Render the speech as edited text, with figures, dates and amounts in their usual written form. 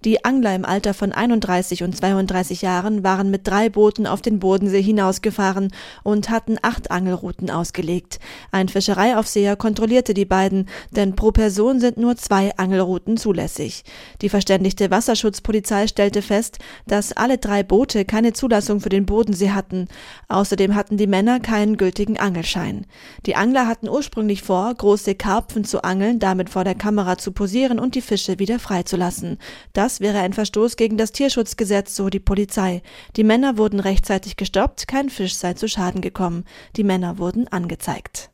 Die Angler im Alter von 31 und 32 Jahren waren mit 3 Booten auf den Bodensee hinausgefahren und hatten 8 Angelrouten ausgelegt. Ein Fischereiaufseher kontrollierte die beiden, denn pro Person sind nur 2 Angelrouten zulässig. Die verständigte Wasserschutzpolizei stellte fest, dass alle 3 Boote keine Zulassung für den Bodensee hatten. Außerdem hatten die Männer keinen gültigen Angelschein. Die Angler hatten ursprünglich vor, große Karpfen zu angeln, damit vor der Kamera zu posieren und die Fische wieder freizulassen. Das wäre ein Verstoß gegen das Tierschutzgesetz, so die Polizei. Die Männer wurden rechtzeitig gestoppt, kein Fisch sei zu Schaden gekommen. Die Männer wurden angezeigt.